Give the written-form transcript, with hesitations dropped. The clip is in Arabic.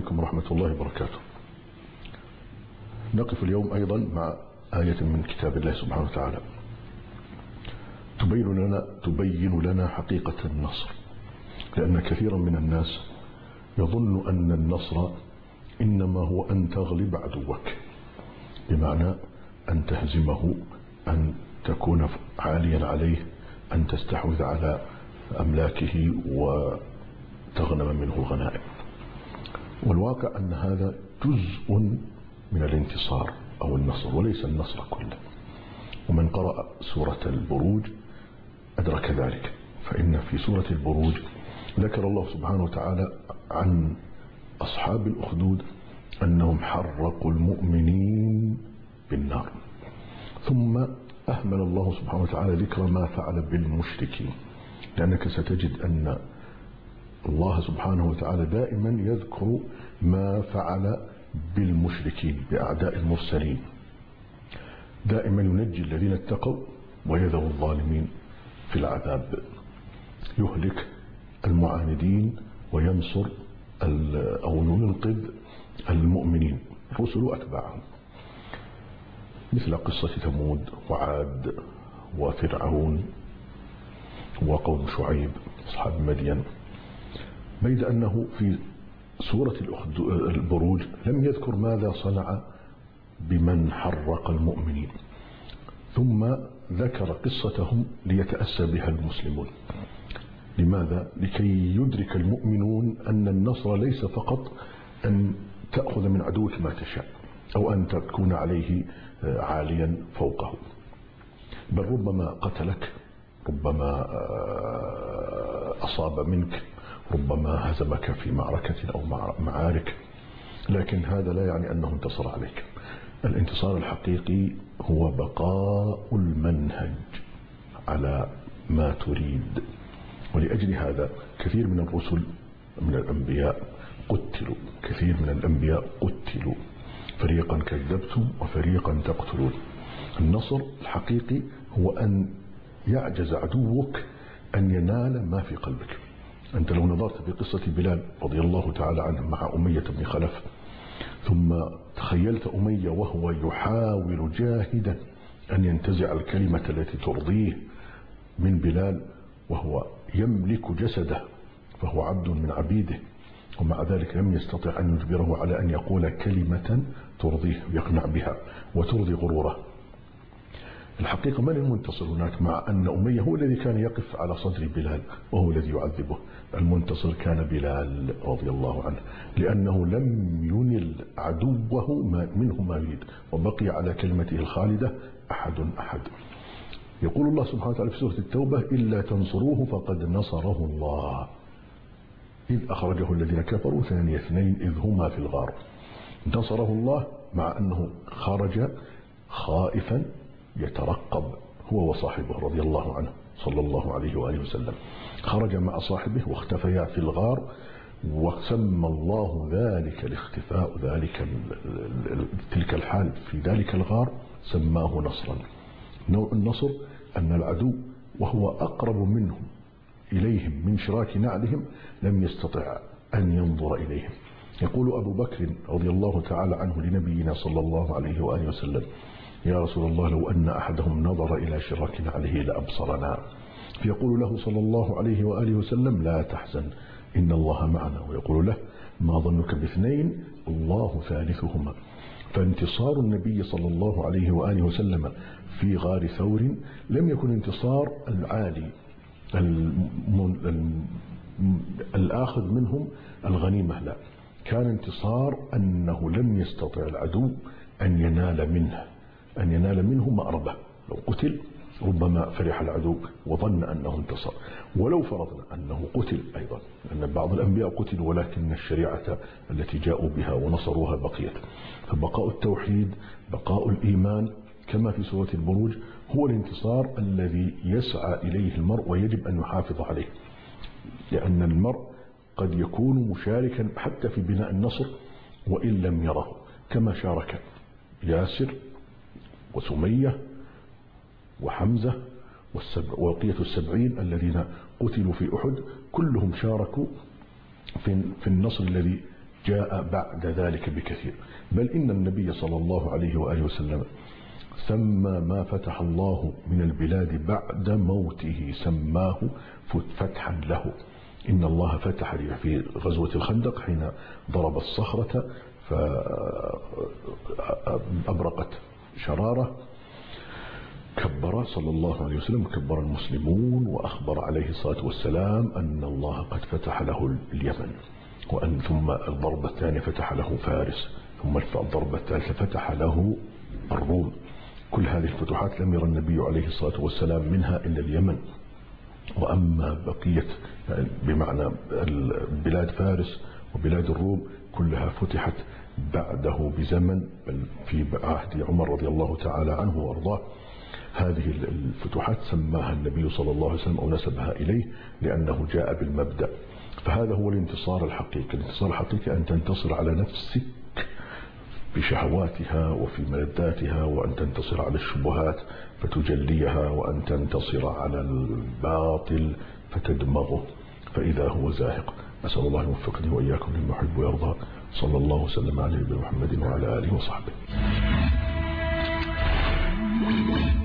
عليكم ورحمة الله وبركاته. نقف اليوم أيضا مع آية من كتاب الله سبحانه وتعالى تبين لنا حقيقة النصر، لأن كثيرا من الناس يظن أن النصر إنما هو أن تغلب عدوك، بمعنى أن تهزمه، أن تكون عاليا عليه، أن تستحوذ على أملاكه وتغنم منه الغنائم. والواقع أن هذا جزء من الانتصار أو النصر وليس النصر كله. ومن قرأ سورة البروج أدرك ذلك، فإن في سورة البروج ذكر الله سبحانه وتعالى عن أصحاب الأخدود أنهم حرقوا المؤمنين بالنار، ثم أهمل الله سبحانه وتعالى ذكر ما فعل بالمشركين، لأنك ستجد أن الله سبحانه وتعالى دائما يذكر ما فعل بالمشركين بأعداء المرسلين، دائما ينجي الذين اتقوا ويذر الظالمين في العذاب، يهلك المعاندين وينصر أو ينقذ المؤمنين الرسل وأتباعهم، مثل قصة ثمود وعاد وفرعون وقوم شعيب أصحاب مدين. بيد أنه في سورة البروج لم يذكر ماذا صنع بمن حرق المؤمنين، ثم ذكر قصتهم ليتأسى بها المسلمون. لماذا؟ لكي يدرك المؤمنون أن النصر ليس فقط أن تأخذ من عدوك ما تشاء أو أن تكون عليه عاليا فوقه، بل ربما قتلك، ربما أصاب منك، ربما هزمك في معركة أو معارك، لكن هذا لا يعني أنه انتصر عليك. الانتصار الحقيقي هو بقاء المنهج على ما تريد. ولأجل هذا كثير من الرسل من الأنبياء قتلوا، كثير من الأنبياء قتلوا، فريقا كذبتم وفريقا تقتلون. النصر الحقيقي هو أن يعجز عدوك أن ينال ما في قلبك. أنت لو نظرت في قصة بلال رضي الله تعالى عنه مع أمية بن خلف، ثم تخيلت أمية وهو يحاول جاهدا أن ينتزع الكلمة التي ترضيه من بلال، وهو يملك جسده فهو عبد من عبيده، ومع ذلك لم يستطع أن يجبره على أن يقول كلمة ترضيه يقنع بها وترضي غروره. الحقيقة من المنتصر هناك؟ مع أن أمية هو الذي كان يقف على صدر بلال وهو الذي يعذبه، المنتصر كان بلال رضي الله عنه، لأنه لم ينل عدوه منه ما يريد، وبقي على كلمته الخالدة أحد. يقول الله سبحانه وتعالى في سورة التوبة: إلا تنصروه فقد نصره الله إذ أخرجه الذين كفروا ثاني اثنين إذ هما في الغار. نصره الله مع أنه خرج خائفا يترقب هو وصاحبه رضي الله عنه صلى الله عليه وآله وسلم، خرج مع صاحبه واختفيا في الغار، وسمى الله ذلك الاختفاء، تلك الحال في ذلك الغار سماه نصرا. نوع النصر أن العدو وهو أقرب منهم إليهم من شراك نعلهم لم يستطع أن ينظر إليهم. يقول أبو بكر رضي الله تعالى عنه لنبينا صلى الله عليه وآله وسلم: يا رسول الله، لو أن أحدهم نظر إلى شراك نعله لأبصرنا. فيقول له صلى الله عليه وآله وسلم: لا تحزن إن الله معنا. ويقول له: ما ظنك باثنين الله ثالثهما. فانتصار النبي صلى الله عليه وآله وسلم في غار ثور لم يكن انتصار العالي الآخذ منهم الغنيمة، لا، كان انتصار أنه لم يستطع العدو أن ينال منه مأربة. لو قتل ربما فرح العدو وظن أنه انتصر، ولو فرضنا أنه قتل أيضا، لأن بعض الأنبياء قتلوا ولكن الشريعة التي جاءوا بها ونصروها بقيت. فبقاء التوحيد، بقاء الإيمان كما في سورة البروج هو الانتصار الذي يسعى إليه المرء ويجب أن يحافظ عليه، لأن المرء قد يكون مشاركا حتى في بناء النصر وإن لم يره، كما شارك ياسر وسمية وحمزة وبقية السبعين الذين قتلوا في أحد، كلهم شاركوا في النصر الذي جاء بعد ذلك بكثير، بل إن النبي صلى الله عليه وآله وسلم سمى ما فتح الله من البلاد بعد موته سماه فتحا له. إن الله فتح في غزوة الخندق حين ضرب الصخرة فأبرقت شرارة، كبر صلى الله عليه وسلم، كبر المسلمون وأخبر عليه الصلاة والسلام أن الله قد فتح له اليمن، وأن ثم الضربة الثانية فتح له فارس، ثم الضربة الثالثة فتح له الروم. كل هذه الفتوحات لم يرى النبي عليه الصلاة والسلام منها إلا اليمن. وأما بقية بمعنى بلاد فارس وبلاد الروم كلها فتحت بعده بزمن، بل في عهد عمر رضي الله تعالى عنه وأرضاه. هذه الفتوحات سماها النبي صلى الله عليه وسلم أو نسبها إليه لأنه جاء بالمبدأ. فهذا هو الانتصار الحقيقي. الانتصار الحقيقي أن تنتصر على نفسك بشهواتها وفي ملذاتها، وأن تنتصر على الشبهات فتجليها، وأن تنتصر على الباطل فتدمغه فإذا هو زاهق. أسأل الله أن يوفقني وإياكم لما يحب ويرضى. صلى الله وسلم على نبينا محمد وعلى آله وصحبه.